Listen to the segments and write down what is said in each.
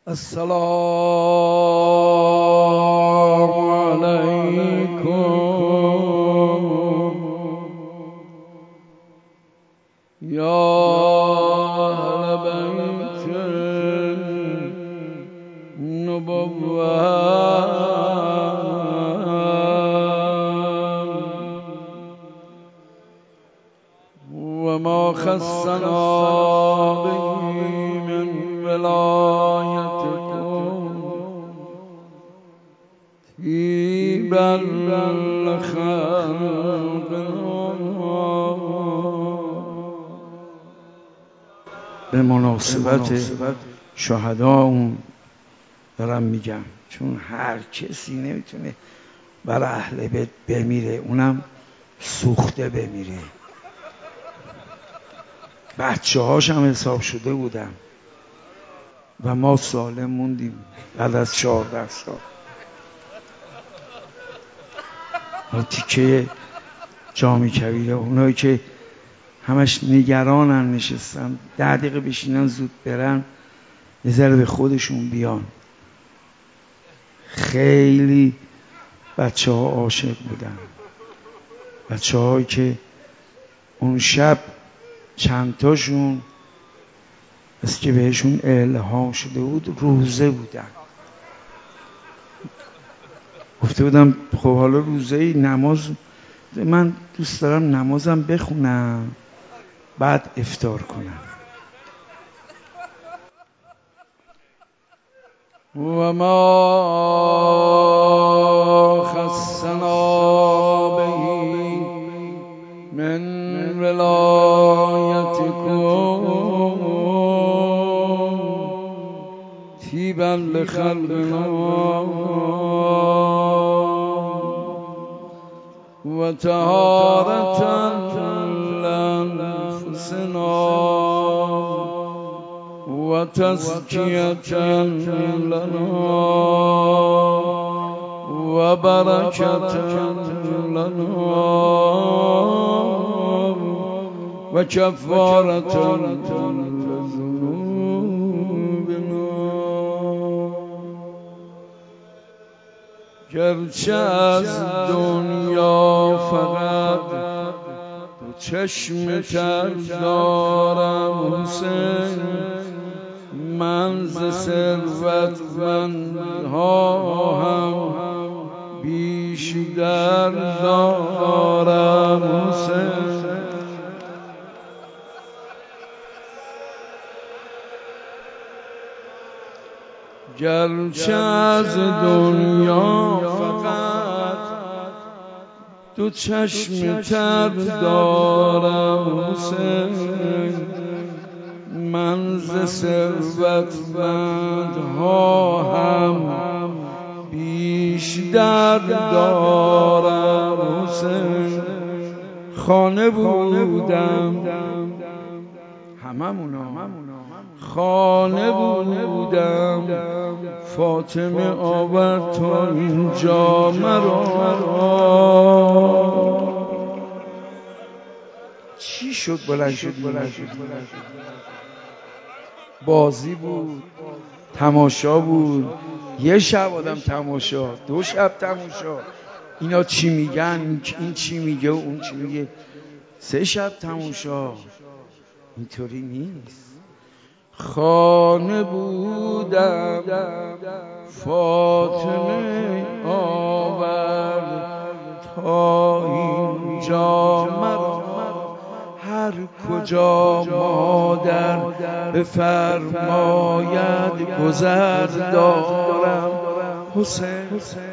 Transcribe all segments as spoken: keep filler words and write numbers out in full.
السلام علیکم یا اهل بیت النبوة و ما خصنا به من ولایتکم طیبا لخلقنا. به مناسبت شهدا اون دارم میگم، چون هر کسی نمیتونه برای اهل بیت بمیره، اونم سوخته بمیره. بچه هاش هم حساب شده بودن و ما سالم موندیم بعد از چهارده سال. تیکه جامی کبیره اونایی که همش نگرانن نشستن ده دقیقه بشینن زود برن یه ذره به خودشون بیان. خیلی بچه ها عاشق بودن، بچه هایی که اون شب چندتاشون از که بهشون الهام شده بود روزه بودن. گفته بودم خب حالا روزه ای نماز، من دوست دارم نمازم بخونم بعد افطار کنم. و ما خصنا به من ولایتکم طیبا لخلقنا و طهارة لأنفسنا و تزکیة لنا و برکة لنا و کفارة گرچه از دنیا فقط دو چشم تر دارم حسین، من ز ثروتمندها هم بیشتر دارم حسین. گرچه از دنیا فقط دو چشم تر دارم حسین، من ز ثروتمندها هم بیشتر دارم حسین. خانه بودم هممونا خانه بودم، فاطمه آورد تا اینجا مرا. چی شد بلند شد بلند شد بازی بود، تماشا بود. یه شب آدم تماشا، دو شب تماشا، اینا چی میگن، این چی میگه و اون چی میگه، سه شب تماشا. اینطوری نیست. خانه بودم فاطمه آورد تا اینجا مرا، هر کجا مادر بفرماید گذر دارم حسین.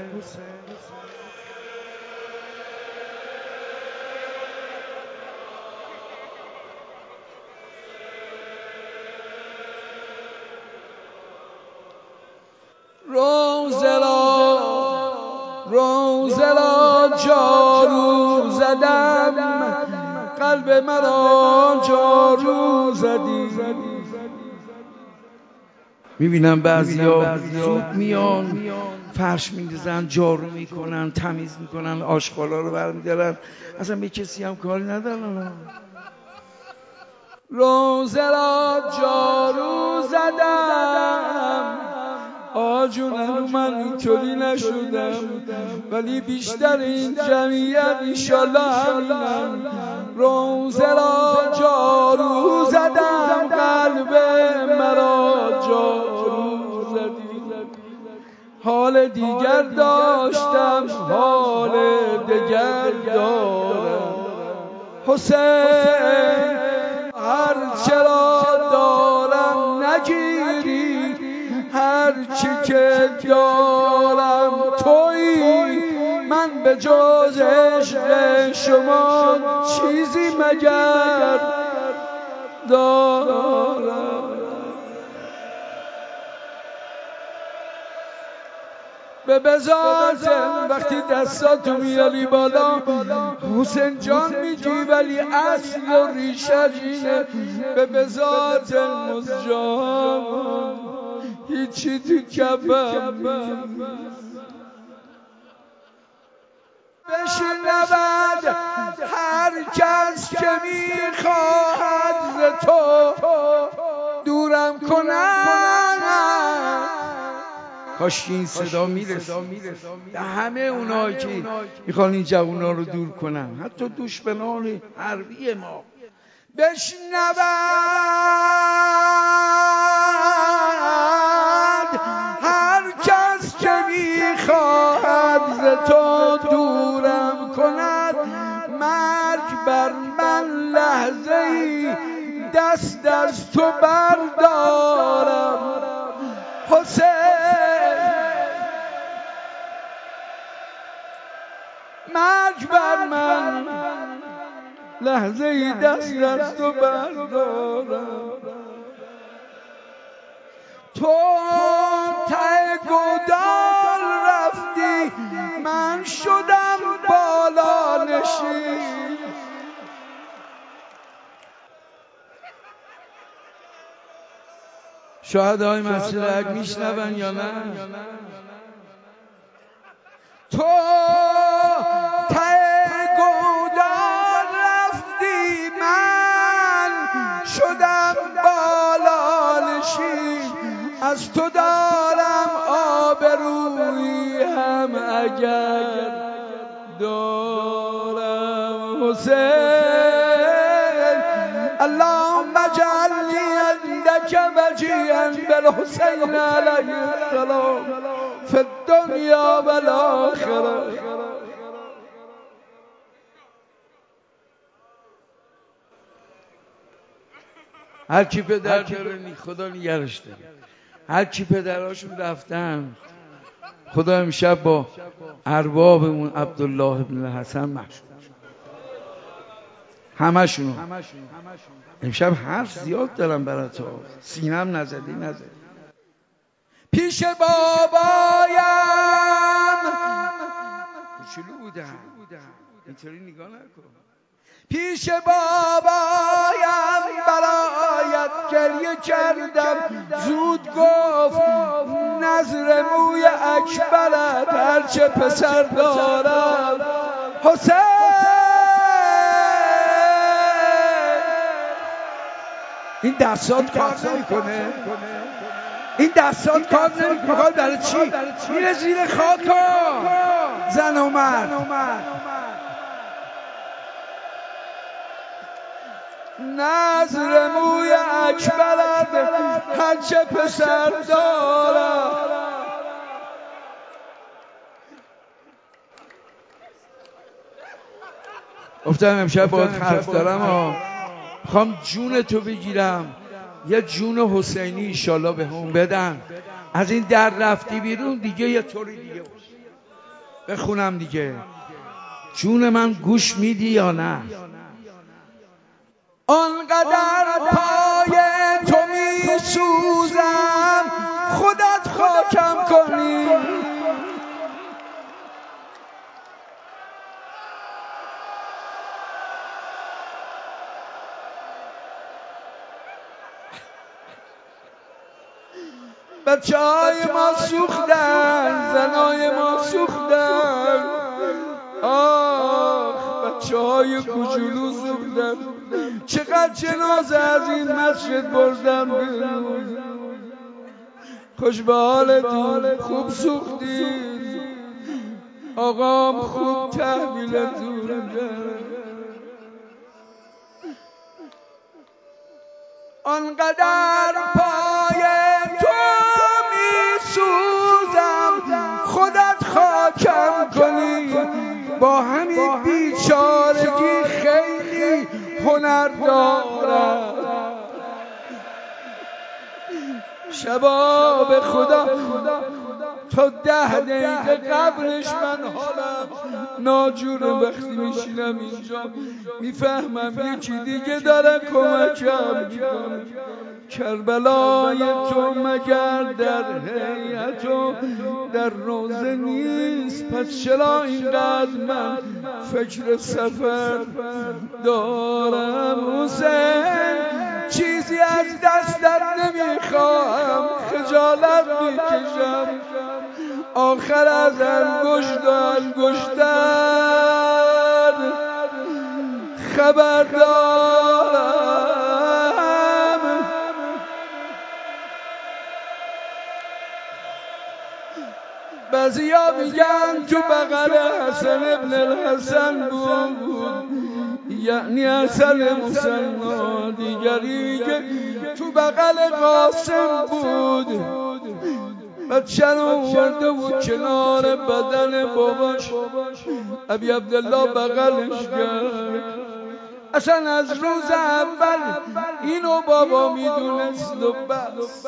روزه را روزه را جارو زدم، قلب مرا جارو زدی. میبینم بعضیا زود میان فرش میریزن، جارو میکنن، تمیز میکنن، آشغالا رو برمیدارن، اصلا به کسی هم کاری ندارن. روزه را جارو زدم، آقا جون من اینطوری نشدم، ولی بیشتر این جمعیت ایشالله همینم. روزه را جارو زدم، قلب مرا جارو زدی. حال دیگر داشتم، حال دیگر دارم. حسین هر چرا دارم نگیری، هر چی که دارم تویی. من به جز عشق شما چیزی مگر دارم. به بذاتم وقتی دستاتو میاری بالا حسین جان میگی، ولی اصل و ریشه اینه. به بذات مزجان هیچی تو کفم بشنود هر کس که میخواهد ز تو دورم کنن. کاش این صدا میرسه به همه اونایی که میخوان این جوونا رو دور کنن، حتی دشمنان حربی ما. بشنود هر کس که میخواهد ز تو دورم کند. مرگ بر من لحظه ای دست از تو بردارم. حسین مرگ بر من لحظه ای دست از تو بردارم. تو ته گودال رفتی، من شدم بالا نشین. شهدای مسجد حق میشنون یا نه؟ تو ته گودال رفتی، من شدم بالا نشین. از تو دارم آبرویی هم اگر دارم. حسین اللهم اجعلنی عندك وجيها بالحسين عليه السلام في الدنيا والآخرة. هر کی پدر داره خدا نگرش داره. هر کی پدراشون رفتن خدا امشب با اربابمون عبدالله ابن حسن محشور همشونو. امشب حرف زیاد دارم برای تو، سینم نزدی نزدی. پیش بابایم کوچولو بودم، اینطوری نگاه نکن. پیش بابایم برایت گریه کردم، زود گفت نظر موی اکبرت هرچه پسر دارم. حسین این دستات کار نمیکنه، این دستات کار نمیکنه. برای چی؟ میره زیر خاک زن و مرد. نظر موی اکبرت هرچه پسر دارم. گفتم امشب باید حرف دارم ها، میخوام جون تو بگیرم، یه جون حسینی ایشالله به هم بدن. از این در رفتی بیرون دیگه یه طوری دیگه باشه. بخونم دیگه. جون من گوش میدی یا نه؟ آنقدر پای تو می سوزم خودت خاکم کنی. بچه های ما سوختن، زنای ما سوختن، آخ بچه های کوچولو سوختن. چقدر جنازه از این مسجد بردن بیرون. خوش به حالتون، خوب سوختید، آقام خوب تحویلتون کرد. آنقدر پای تو می سوزم خودت خاکم کنی، با همین بیچارگی خیلی هنر دارم. شبا به خدا تا ده دقیقه قبلش من حالم ناجوره. وقتی میشینم اینجا میفهمم یکی دیگه داره کمکم میکنه. کربلای تو مگر در هیئت و در روزه نیست؟ پس چرا اینقدر من فکر سفر دارم؟ حسین چیزی از دستت نمیخواهم، خجالت میکشم، آخر از انگشت و انگشتر خبر دارم. بعضیا میگن تو بغل حسن ابن الحسن بود، یعنی حسن مسنا. دیگری که تو بغل قاسم بود، بچه رو آورده بود کنار بدن باباش، ابی عبدالله بغلش کرد. اصلا از روز اول اینو بابا میدونست و بس.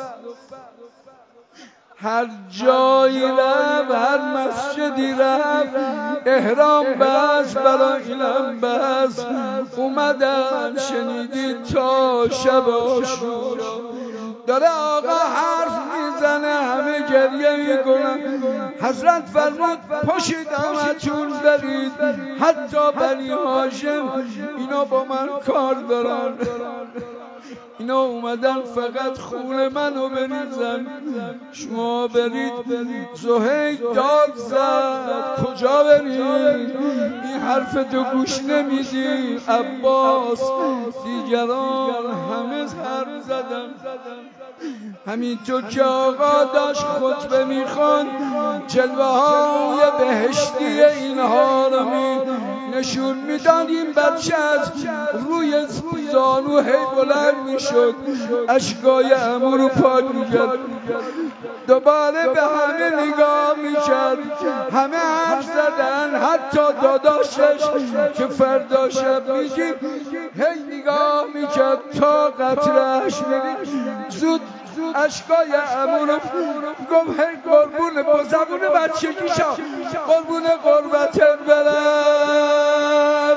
هر جایی رفت، هر مسجدی رفت، احرام بس، برای اینم بس. اومدن شنیدید تا شب عاشورا داره آقا حرف میزنه، همه گریه میکنن. حضرت فرمود پاشید همتون برید، حتی بنی هاشم اینا با من کار دارن، اینا اومدن فقط خون منو بریزن. شما برید. زهیر داد زد کجا برید؟ این حرف تو گوش نمیدی؟ عباس دیگران همه حرف زدن. همینطور که آقا داشت خطبه میخوان، جلوه های بهشتی اینها رو می نشون میدن. این بچه از روی زانو هی بلند میشد، اشکای عمو رو پاک میکرد، دوباره به همه نگاه میکرد. همه حرف زدن، حتی داداشش که فردا شب میگیم هی نگاه میکرد تا قطرهش زود اشکای عمو رو گفت هی قربون با زبون بچگیشا قربون قربتت برم،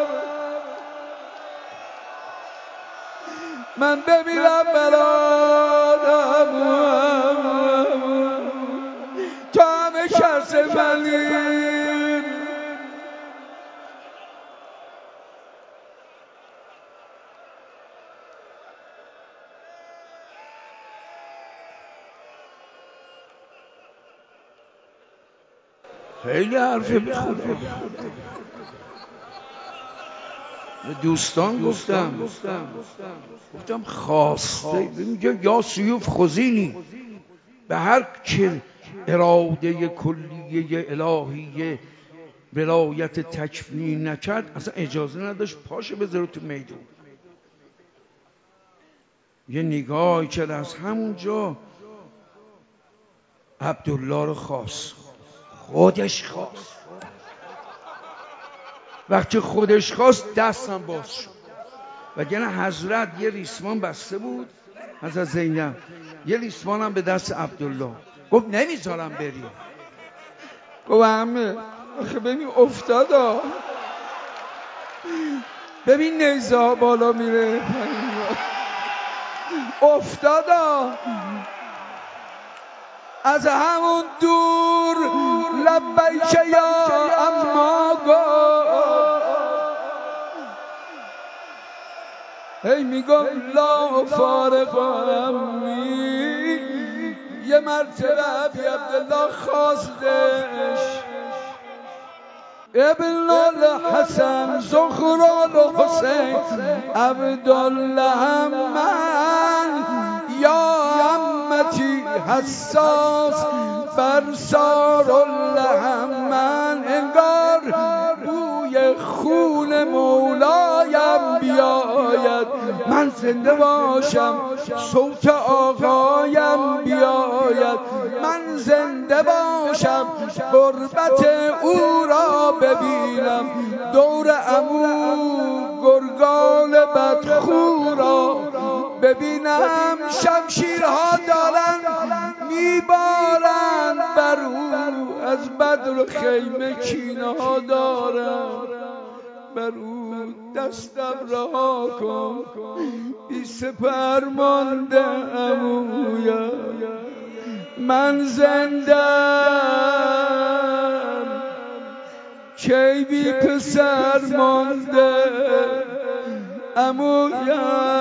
من ببینم برادم تا همه کس منیم. خیلی حرفه به خدا. دوستان گفتم گفتم خواسته میگه یا سیوف خزینی، به هر که اراده کلیه الهیه ولایت تکفین نکرد اصلا اجازه نداشت پاشه بذاره تو میدون. یه نگاهی کرد، از همونجا عبدالله رو خواست، خودش خواست. وقتی خودش خواست دستم باز شد، وگرنه حضرت یه ریسمان بسته بود، حضرت زینب یه ریسمان هم به دست عبدالله. گفت نمیذارم بری. گفت همه آخه ببین افتادا، ببین نیزه ها بالا میره افتادا. از همون دور لبیک یا اما گفت، هی میگم لا فارغ امی. یه مرتبه ابی عبدالله خواستش، ابن الحسن زخران حسین عبدالله من یا امتی حساس بر سار اللحم من انگار بوی خون مولایم بیاید من زنده باشم صوت آقایم بیاید من زنده باشم غربت او را ببینم دور عمو گرگان بدخو را ببینم شمشیرها دارن میبارن بر او از بدر خیمه کینه ها دارن بر او دستم رها کن بی سپر مانده عمویم من زندم کی بی پسر مانده عمویم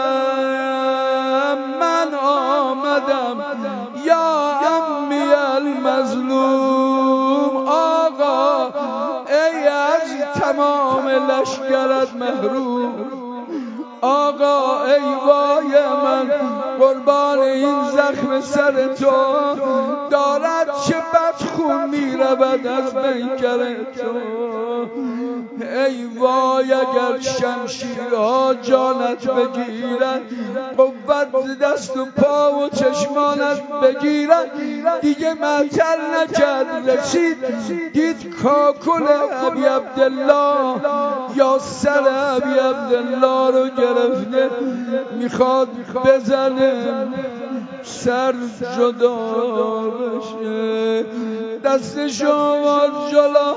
من آمدم یا عمی المظلوم آقا ای از تمام لشکرت محروم آقا ای وای من قربان این زخم سر تو دارد چه بدخون میرود از پیکر تو ای وای اگر شمشیرها جانت بگیرد قوت دست و پا و چشمانت بگیرد دیگه معطل نکرد رسید دید کاکل ابی عبدالله یا سر ابی عبدالله رو گرفته میخواد بزنه سر جدا بشه دستشو آورد جلا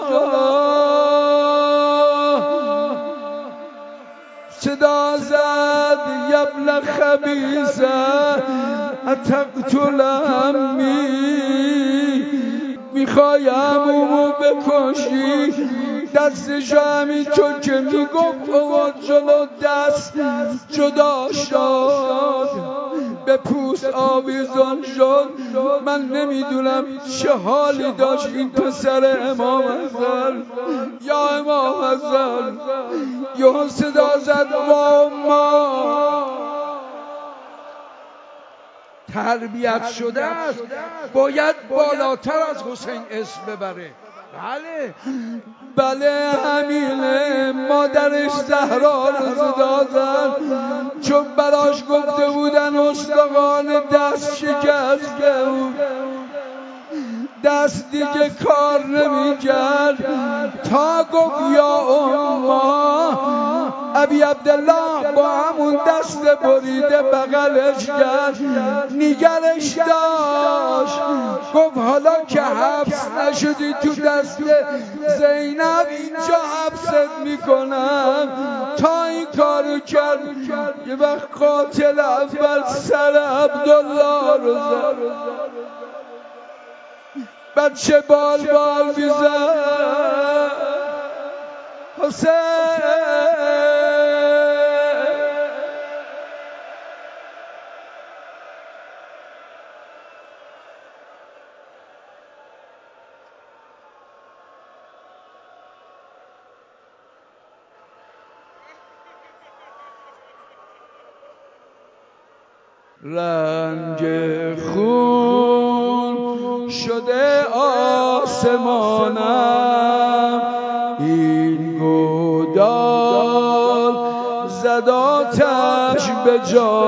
صدا زد یبن خبیثه اتقتل عمی میخوای عمومو بکشی دستشو همینطور که میگفت آورد جلو دست جدا شد به پوست آویزان شد من نمیدونم چه حالی داشت این پسر امام حسن یا امام حسن یه صدا زد با ما تربیت شده است باید بالاتر از حسین اسم ببره بله بله همینه مادرش زهرا رو صدا زد چون براش گفته بودن استخوان دست شکسته بود دست دیگه کار نمی‌کرد تا گفت یا اما ابی عبدالله با همون دست بریده بغلش کرد نگرش داشت گفت حالا که حبس نشدی تو دست زینب اینجا حبست میکنم تا این کارو کرد یه وقت قاتل اول سر عبدالله رو زد بچه بال بال بیزد حسین رنگ خون شده آسمانم این گودال زد آتش به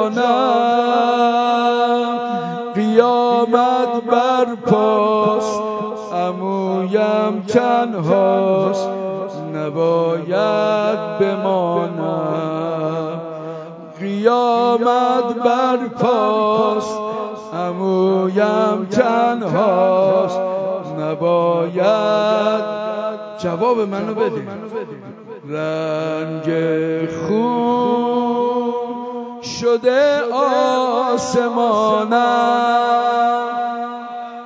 جانم قیامت برپاست عمویم تنهاست نباید بمانم قیامت برپاست عمویم تنهاست نباید جواب منو بده رنگ خون شده آسمانم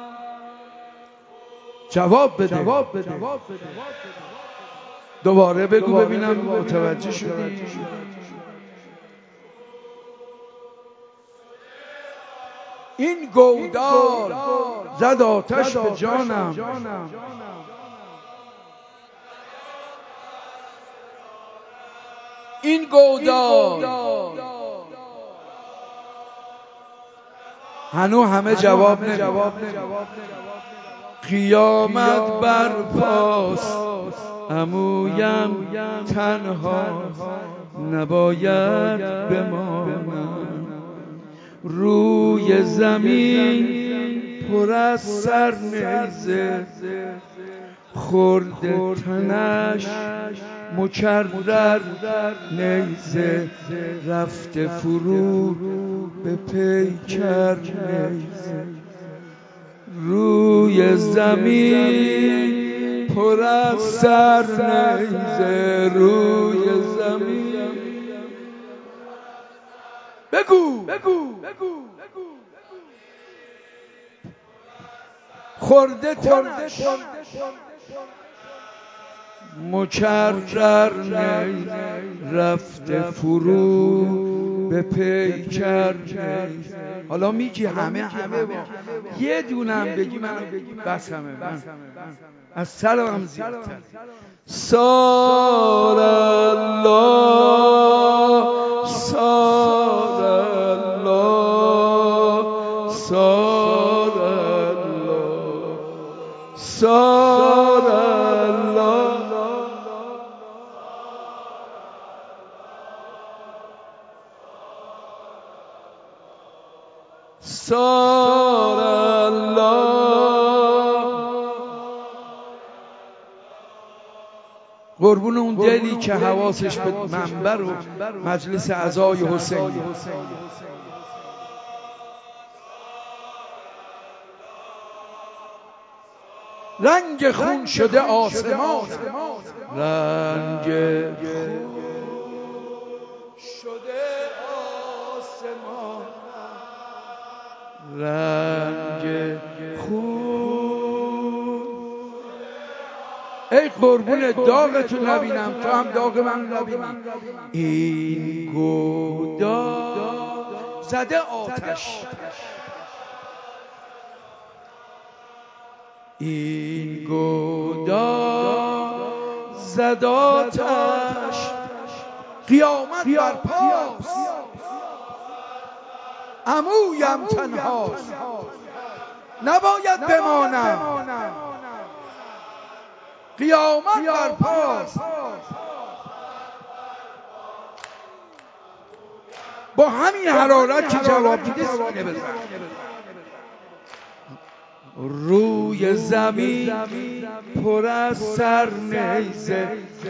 جواب بده جواب بده دوباره بگو ببینم متوجه شدی این گودال زد آتش به جانم این گودال هنو همه جواب نمیدن. قیامت برپاست عمویم تنها نباید بمانم، روی زمین پر از سرنیزه خورده تنش مکرر نیزه رفته فرو به پیکر نیزه، روی زمین پر از سرنیزه روی زمین. بگو بگو خورده تنش مکرر نیز رفته فرو به پیکر نیز. حالا میگی همه همه با یه دونم بگی منو بس همه من از سرم زیادتر. سار الله سار الله سار الله سار الله سار الله. قربون اون دلی که حواسش به منبر و مجلس عزای حسینی. رنگ خون شده آسمان، رنگ خون شده آسمان، رنگ خون. ای قربون داغ تو نبینم تو هم داغ من نبینی. این گودا زده آتش، این گودا زده آتش، قیامت برپاست عمویم تنهاست نباید بمانم، قیامت برپاست. با همین حرارت که جواب میده سینه بزن. روی زمین پر از سرنیزه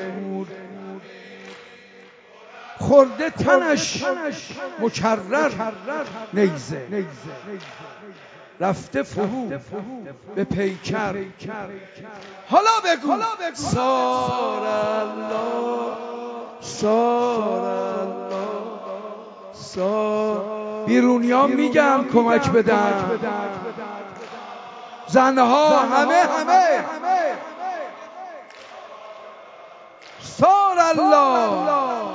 خورده تنش مکرر نیزه رفته فرو به پیکر. حالا بگو سار الله سار الله سار. بیرونیان میگم کمک بدن، زنها همه همه سار الله.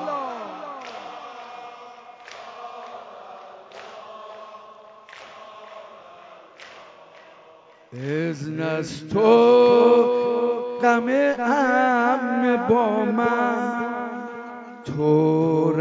اذن از تو غم امن با من، تو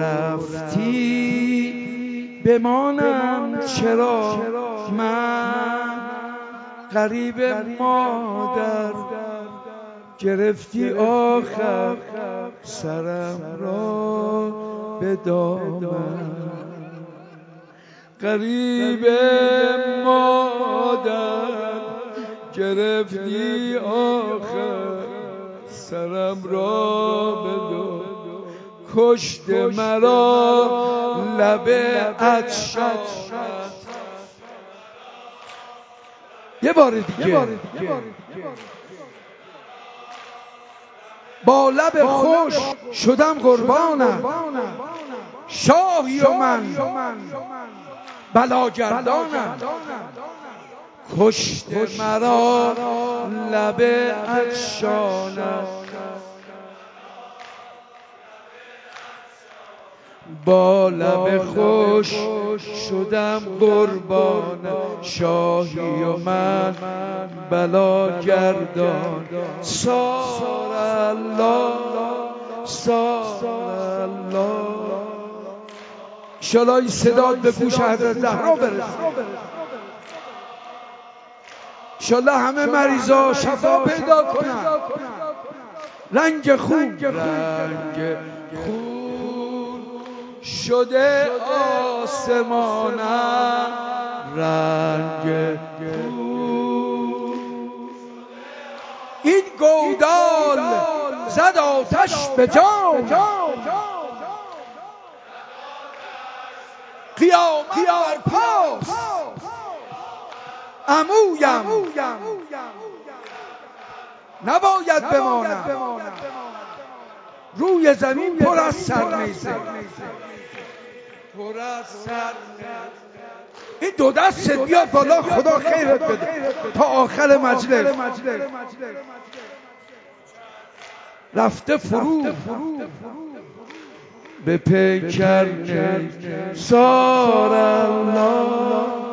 رفتی بمانم چرا من، غریب مادر گرفتی آخر سرم را به دامن، غریب مادر گرفتی آخر سرم را به دامن، کشت مرا لب عطشان. یه بار دیگه با لب خوش شدم قربانم، شاهی و من بلاگردانم، کشت مرا لب عطشانم، با لب خوش شدم قربان، شاهی و من بلاگردان. سار الله سار الله. انشالله این صدات به گوش حضرت زهرا برسه. انشالله همه مریضا شفا پیدا کنن. رنگ خون رنگ خون شده آسمانم، رنگ خون. این گودال زد آتش به جان، قیامت برپاست عمویم نباید بمانم. روی زمین پر از سرنیزه، پر از سرنیزه. این دو دست بیاد بالا، خدا خیرت بده تا آخر مجلس. رفته فرو به پیکر سار الله.